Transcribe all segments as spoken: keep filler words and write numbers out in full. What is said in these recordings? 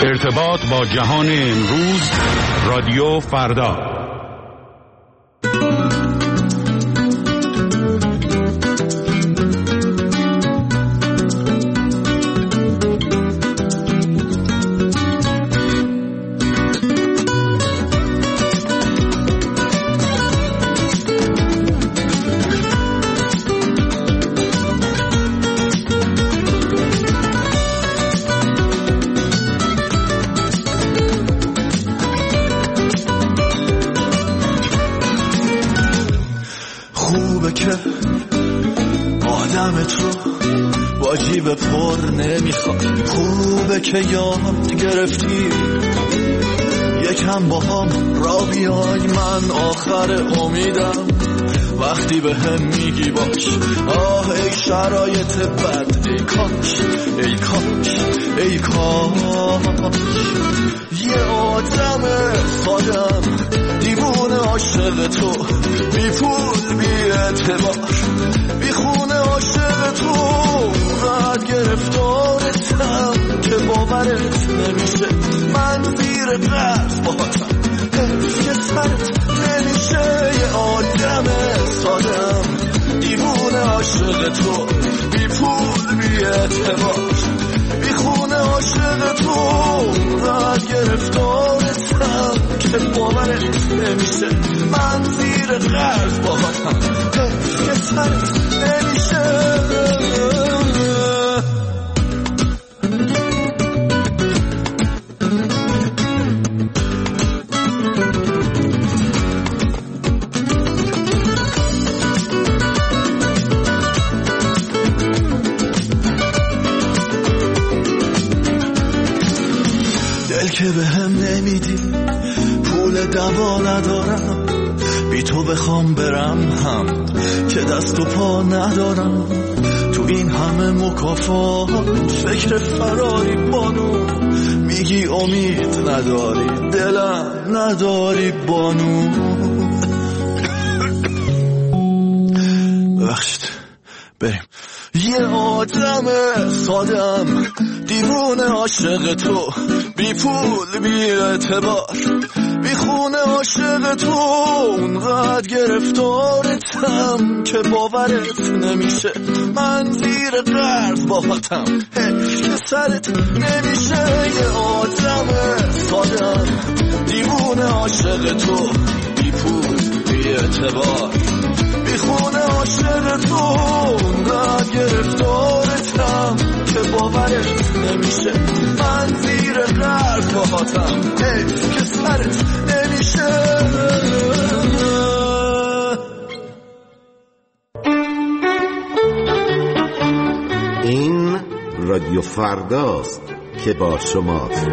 ارتباط با جهان امروز، رادیو فردا. به پر نمیخواد. خوبه که یاد گرفتی یکم با هم را بیای، من آخر امیدم وقتی به هم میگی باش. آه ای شرایط بد، ای کاش ای کاش ای کاش یه آدم سادم دیوونه عاشق تو، بی پول بی اعتبار بی خونه عاشق تو، بعد گرفتارتم که باورت نمیشه، من زیر قرض باهاتم که سرت نمیشه. یه آدم سادم دیوونه عاشق تو، بی پول بی اعتبار بی خونه عاشق تو، بعد گرفتارتم که باورت نمیشه، من زیر قرض باهاتم که سرت نمیشه. که به هم نمیدی، پول دوا ندارم، بی تو بخوام برم هم که دست و پا ندارم، تو این همه مکافات فکر فراری بانو، میگی امید نداری دلم نداری بانو. ببخشید بریم. یه آدم سادم دیوونه عاشق تو، بی پول بی اعتبار بی خونه عاشق تو، اونقدر گرفتارتم که باورت نمیشه، من زیر قرض باهاتم که سرت نمیشه. یه آدم سادم دیوونه عاشق تو، بی پول بی اعتبار بی خونه عاشق تو، اونقدر گرفتارتم که باورت نمیشه، من زیر قرض باهاتم که سرت نمیشه. این رادیو فرداست که با شماست.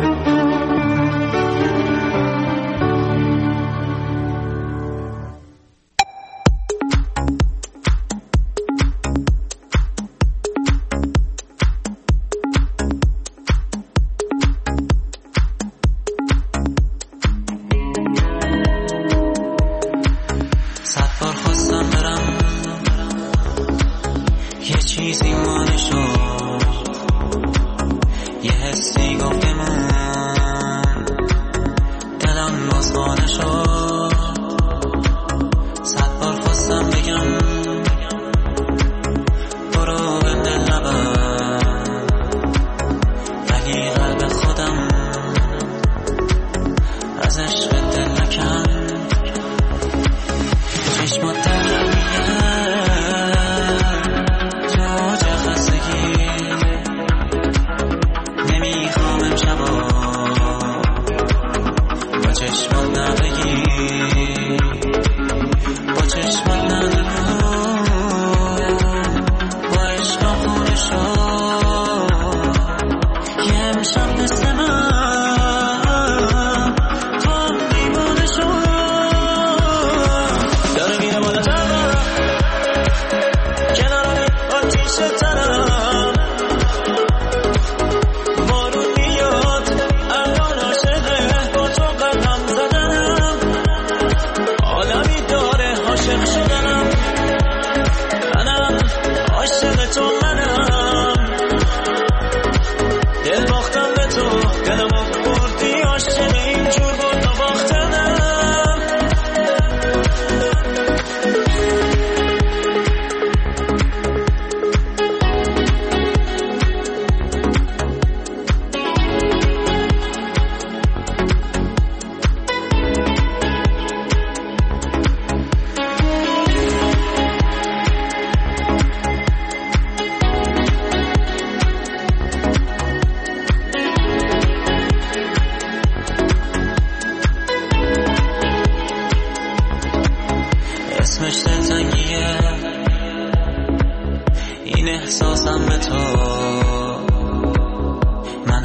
دل باختم به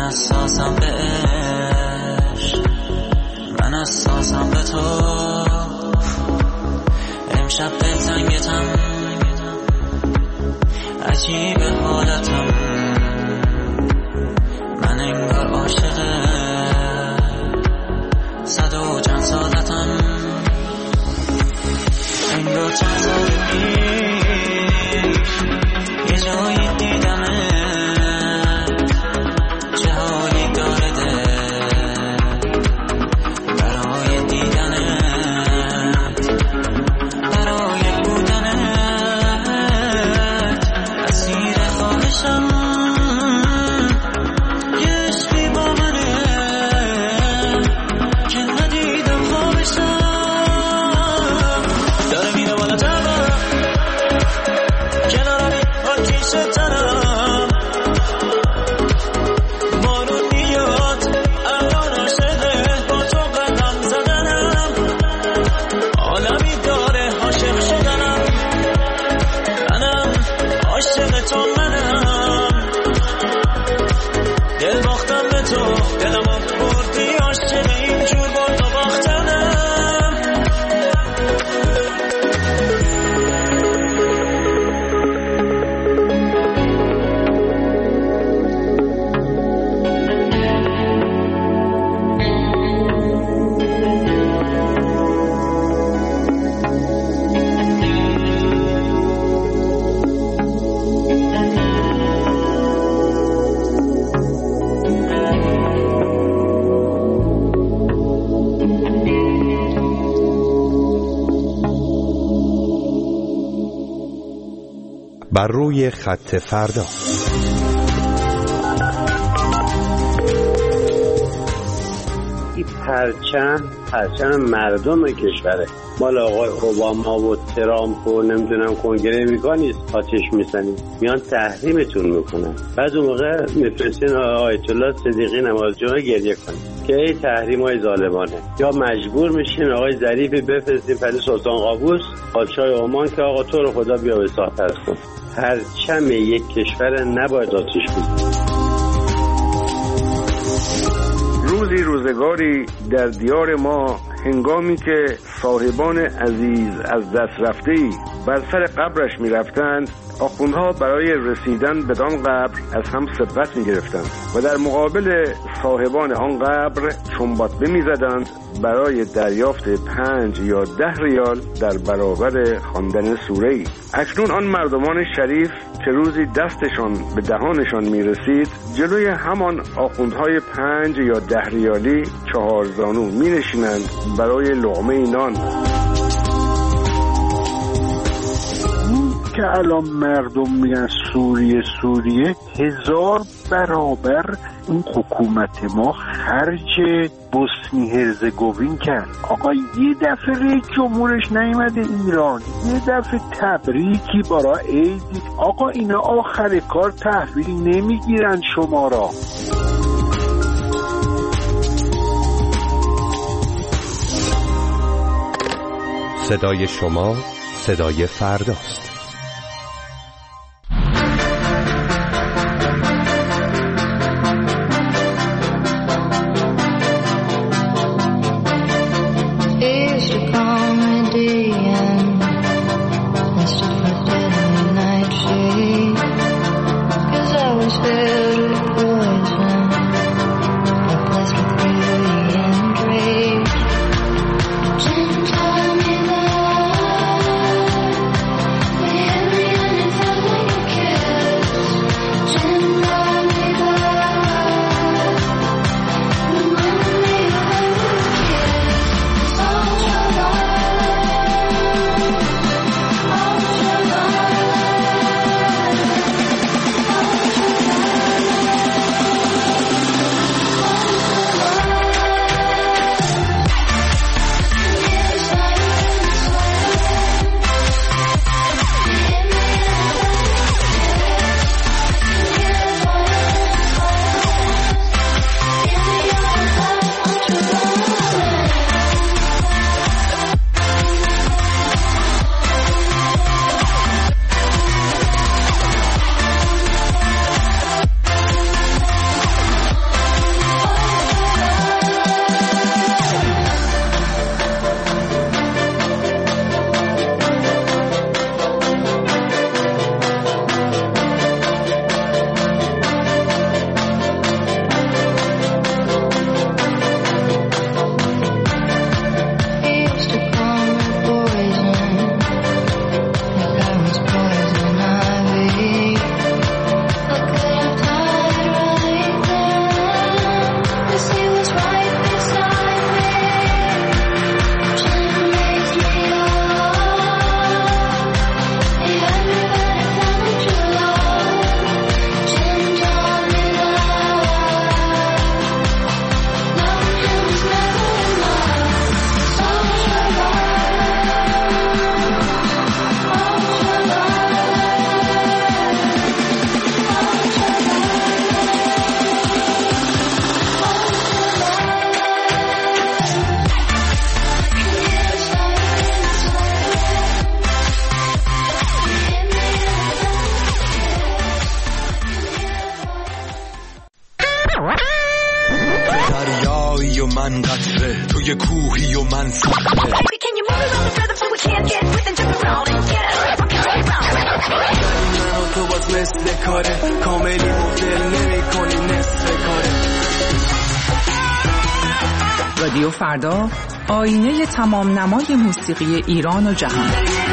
اساسم به عشق، من اساسم به تو. امشب دلتنگتم، عجیب حالتم، من انگار عاشق صد و چند سالتم، انگار چند سال پیش یه جایی دیدمه، چه حالی داره دل برای دیدنت، برای بودنت، اسیر خواهشم یه عشقی با منه که ندیدم خوابشم، داره میره بالا تبا کنارمی آتیش تنم، بارون میاد الان عاشقه با تو قدم زدنم، عالمی داره عاشق شدنم، منم عاشق تو منم، دل باختم به تو، دلمو بردی عاشق اینجور برد و باختنم. بر روی خط فردا. این پرچم پرچم مردم کشوره، مال آقای اوباما و ترامپ و نمیدونم کنگره امریکا نیست. آتش میزنید میان تحریمتون میکنن، بعد اون موقع میفرستین آیت الله صدیقی نماز جمعه گریه کنید که این تحریم های ظالمانه، یا مجبور میشین آقای ظریفی بفرستین پلی سلطان قابوس پادشاه عمان که آقا تو رو خدا بیا به ساعت پرست کن. پرچم یک کشور نباید آتش بزنید. روزی روزگاری در دیار ما، هنگامی که صاحبان عزیز از دست رفته‌ای بر سر قبرش می رفتند، آخوندها برای رسیدن بدان قبر از هم سبقت می گرفتند و در مقابل صاحبان آن قبر چنباتمه می زدند برای دریافت پنج یا ده ریال در برابر خواندن سوره‌ای. اکنون آن مردمان شریف که روزی دستشان به دهانشان می رسید، جلوی همان آخوندهای پنج یا ده ریالی چهار زانو می نشینند برای لقمه نان. که الان مردم میگن سوریه سوریه، هزار برابر این حکومت ما خرج بوسنی هرزگوین کرد. آقا یه دفعه رئیس جمهورش نیامده ایران، یه دفعه تبریکی برای عید. آقا اینا آخر کار تحویل نمیگیرن شما را. صدای شما صدای فرداست. دریایی و من قطره، توی کوهی و من صخره. من و تو باز مثل کاره، کاملی و دل نمی کنی نصف کاره. رادیو فردا، آینه تمام نمای موسیقی ایران و جهان.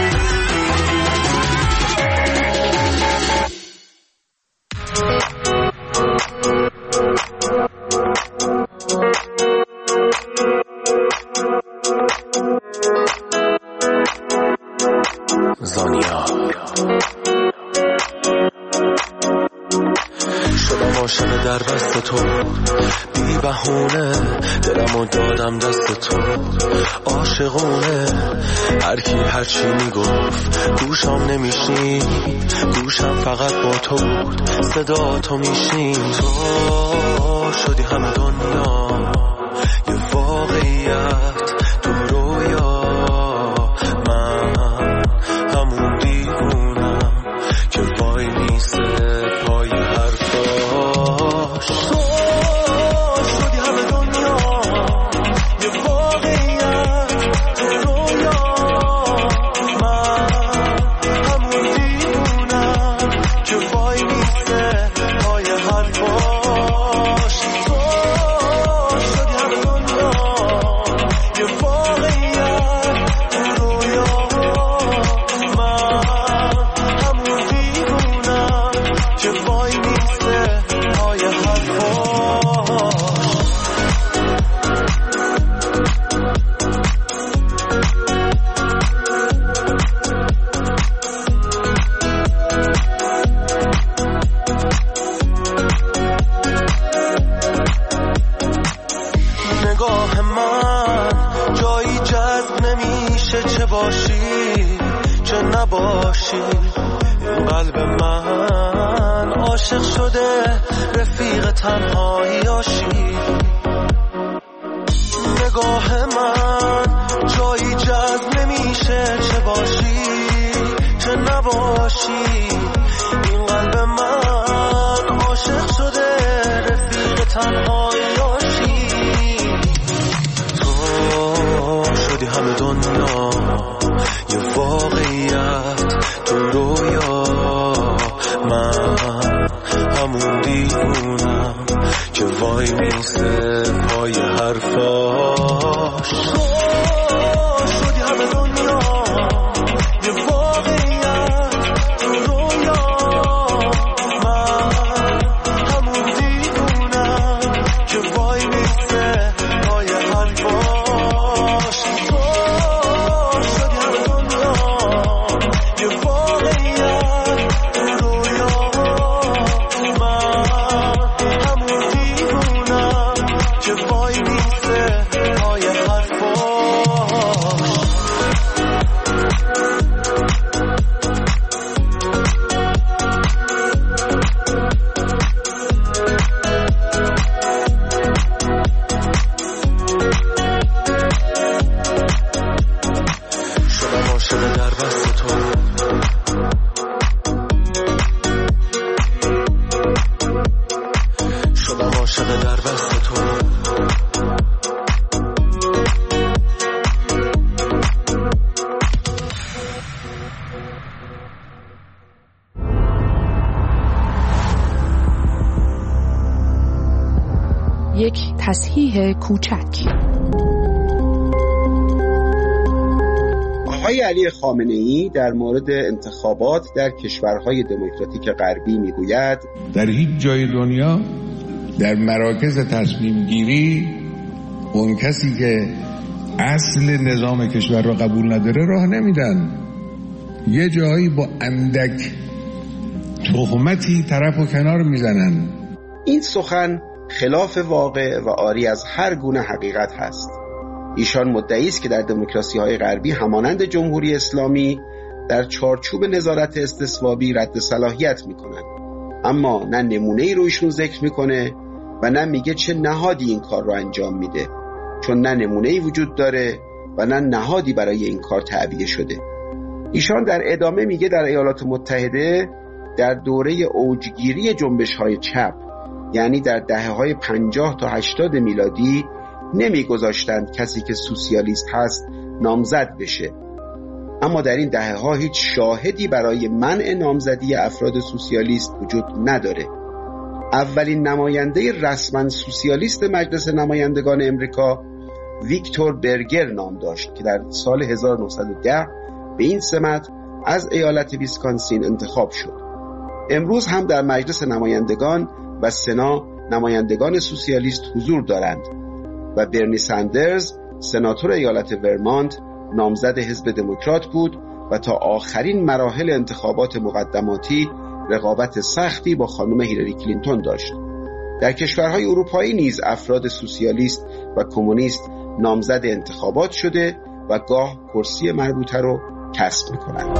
زانیا شدم عاشق در بست تو، بی بهونه دلمو دادم دست تو، عاشقونه هر کی هر چی میگفت گوشم نمیشنید، گوشم فقط با تو بود، صدا تو میشنید. تو شدی همه دنیا یه واقعیت، تو رویا من همون دیوونم که وای میسته پای حرفاش. تو شدی همه دنیا یه واقعیت، تو رویا من همون دیوونم که وای میسته پای حرفاش. تو شدی همه دنیا یه واقعیت، تو رویا من همون دیوونم که وای میسته پای حرفاش. نگاه من جایی جذب نمیشه، چه باشی چه نباشی. این قلب من عاشق شده رفیق تنهاییاشی. نگاه من جایی جذب نمیشه، چه باشی چه نباشی. این قلب من عاشق شده رفیق تنهاییاشی. تو شدی همه دنیا یه واقعیت، تو رویا من همون دیوونم که وای میسته پای حرفاش. تو شدی همه دنیا یه واقعیت، تو رویا من همون دیوونم که وای میسته پای حرفاش. تو شدی همه دنیا یه واقعیت، تو رویا من همون دیوونم که وای میسته پای حرفاش. شدم عاشق در بست تو، شدم عاشق در بست تو. یک تصحیح کوچک. آقای علی خامنه‌ای در مورد انتخابات در کشورهای دموکراتیک غربی میگوید در هیچ جای دنیا در مراکز تصمیم گیری اون کسی که اصل نظام کشور را قبول نداره راه نمیدن. یه جایی با اندک تهمتی طرف و کنار میزنن. این سخن خلاف واقع و عاری از هر گونه حقیقت هست. ایشان مدعی است که در دموکراسی‌های غربی همانند جمهوری اسلامی در چارچوب نظارت استصوابی رد صلاحیت میکنن، اما نه نمونه‌ای رو ایشون ذکر میکنه و نه میگه چه نهادی این کار رو انجام میده، چون نه نمونه‌ای وجود داره و نه نهادی برای این کار تعبیه شده. ایشان در ادامه میگه در ایالات متحده در دوره اوجگیری جنبش‌های چپ یعنی در دهه‌های پنجاه تا هشتاد میلادی نمیگذاشتند کسی که سوسیالیست هست نامزد بشه. اما در این دهه‌ها هیچ شاهدی برای منع نامزدی افراد سوسیالیست وجود نداره. اولین نماینده رسما سوسیالیست مجلس نمایندگان امریکا ویکتور برگر نام داشت که در سال هزار و نهصد و ده به این سمت از ایالت ویسکانسین انتخاب شد. امروز هم در مجلس نمایندگان و سنا نمایندگان سوسیالیست حضور دارند و برنی ساندرز سناتور ایالت ورمانت نامزد حزب دموکرات بود و تا آخرین مراحل انتخابات مقدماتی رقابت سختی با خانم هیلاری کلینتون داشت. در کشورهای اروپایی نیز افراد سوسیالیست و کمونیست نامزد انتخابات شده و گاه کرسی مربوطه رو کسب می‌کنند.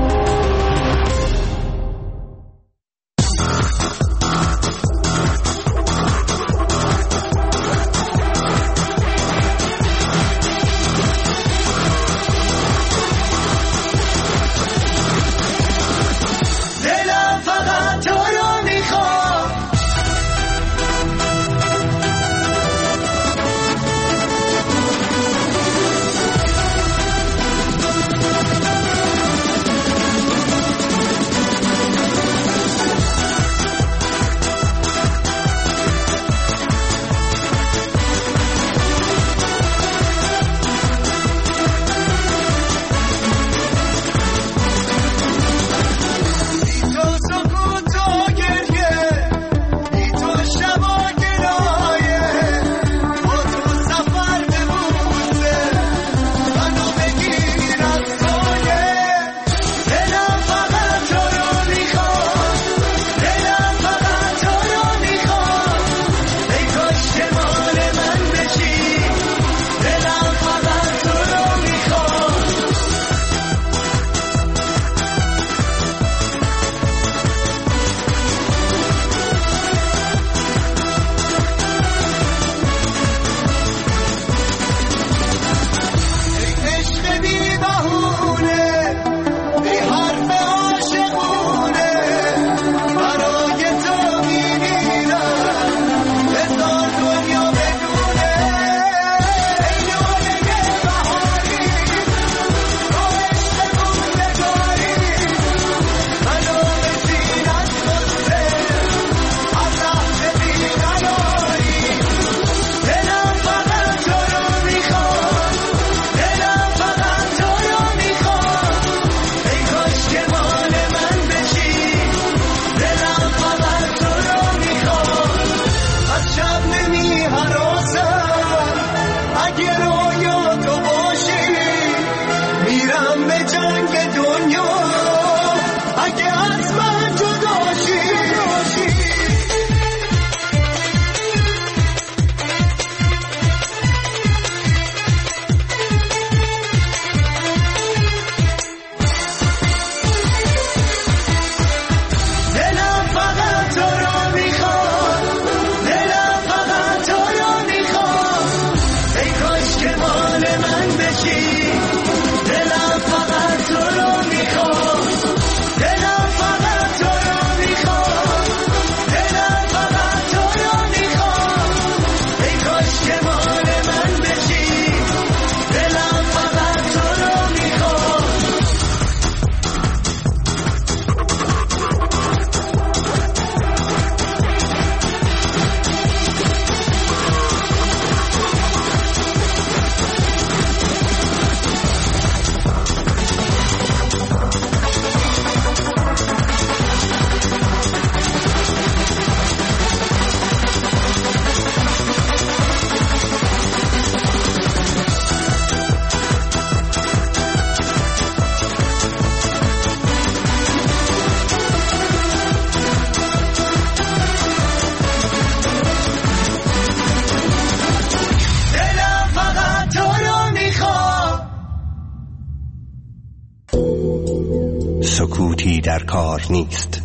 سکوتی در کار نیست.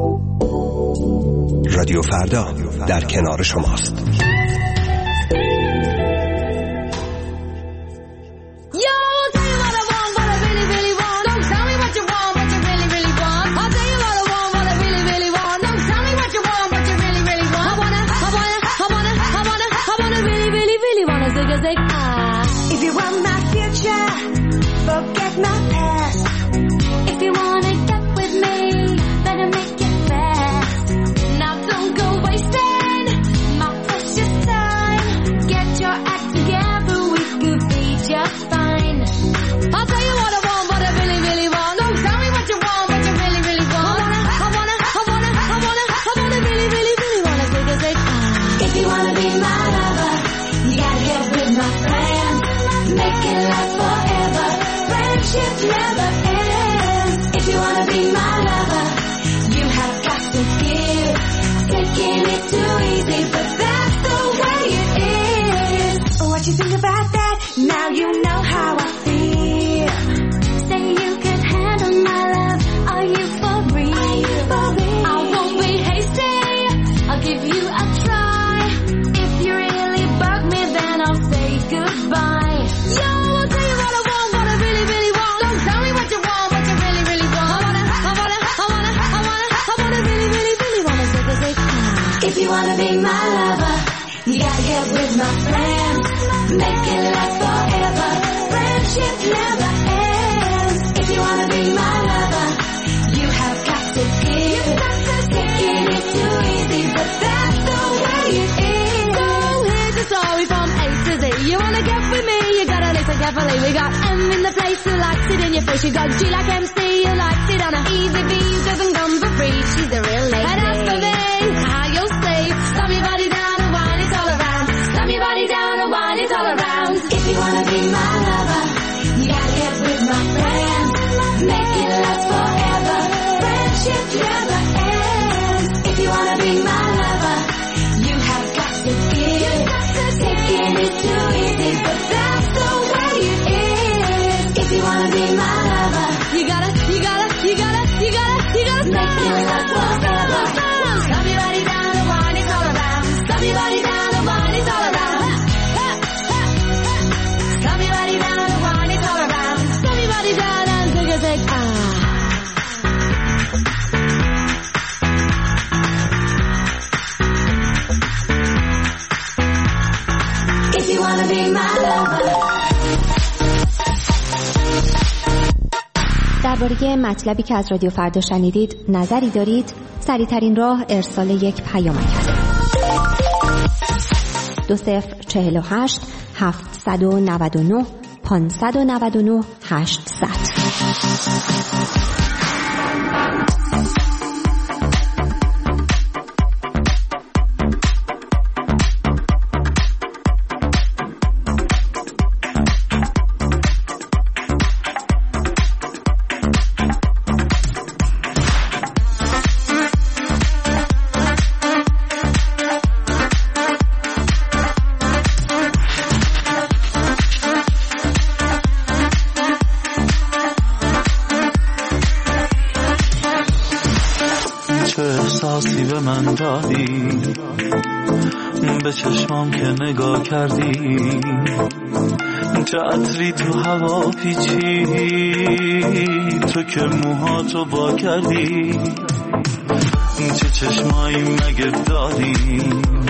رادیو فردا در کنار شماست. zig zig ah. If you want my future, forget my past. If you wanna get with me, better make it fast. Now don't go wasting my precious time. Get your act together, we could be just fine. I'll tell you what I want, what I really, really want. Don't tell me what you want, what you really, really want. I wanna, I wanna, I wanna, I wanna, really, really, really wanna zig a zig ah. If you wanna be my lover, you gotta get with my friends. Make it last forever. Friendship never ends. If you wanna be my lover, you have got to give. Taking it too easy, but that's the way it is. What you think about that? Now you know how I feel. Say you can handle my love. Are you for real? Are you for real? I won't be hasty. I'll give you a try. If you really bug me, then I'll say goodbye. Yo, I'll tell you what I want, what I really, really want. Don't tell me what you want, what you really, really want. I wanna, I wanna, I wanna, I wanna, I wanna really, really, really wanna zig a zig ah. If you wanna be my lover, you gotta get with my friends. Make it last forever. Friendship never ends. If you wanna be my lover, you have got to give. Taking it too easy, but that's the way it is. So here's the story from A to Z. You wanna get with me, you gotta listen carefully. We got M in the place who likes it in your face. You got G like M C who likes it on a easy V who doesn't come for free. She's a real lady. And as for me, how you'll say, slam your body down and wine it all around. Slam your body down and wine it all around. If you wanna be my lover, you gotta get with my friends. Make it last forever. Friendship never ends. If you wanna be my lover, you have got to give. Taking it too easy, but that's the way it is. If you wanna be my lover, you gotta, you gotta, you gotta, you gotta, you gotta make it last forever. Slam your body down and wine it all around. Slam your body down and wine it all around. Slam your body down and wine it all around. Slam your body down and zig a zig ah. If you wanna be my lover. درباره مطلبی که از رادیو فردا شنیدید نظری دارید؟ سریع‌ترین راه ارسال یک پیامک است. دو صفر چهل و هشت هفتصد و نود و نه پانصد و نود و نه هشتصد. به من دادی، به چشمام که نگاه کردی، چه عطری تو هوا پیچی، تو که موهاتو با کردی، چه چشمایی مگه داری،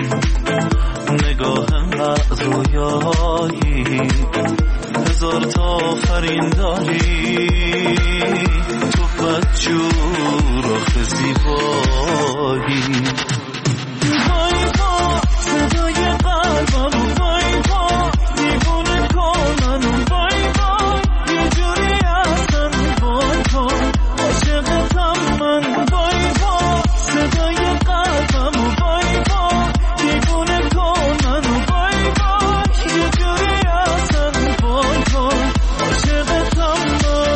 نگاه انقدر رویایی، هزار تا آفرین داری، تو بدجور آخه زیبایی. وای با صدای قلبم، وای با دیوونه کنن، وای با یه جوری اصلا، وای با عاشقتم من، وای با صدای قلبم، وای با دیوونه کنن، وای با یه جوری اصلا، وای با عاشقتم من.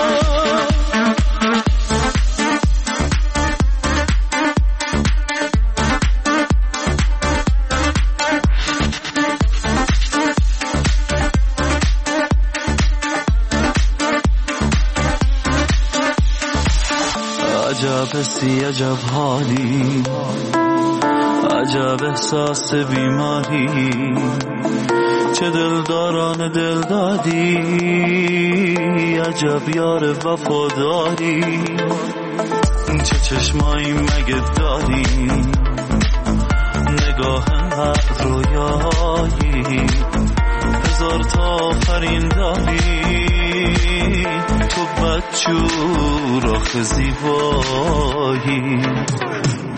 عجب حسی، عجب حالی، عجب احساس بیماری، چه دلداران دل دادی، عجب یار وفاداری، چه چشمایی مگه داری، نگاه فقر رویایی، هزار تا آفرین داری، تو بدجور آخه زیبایی.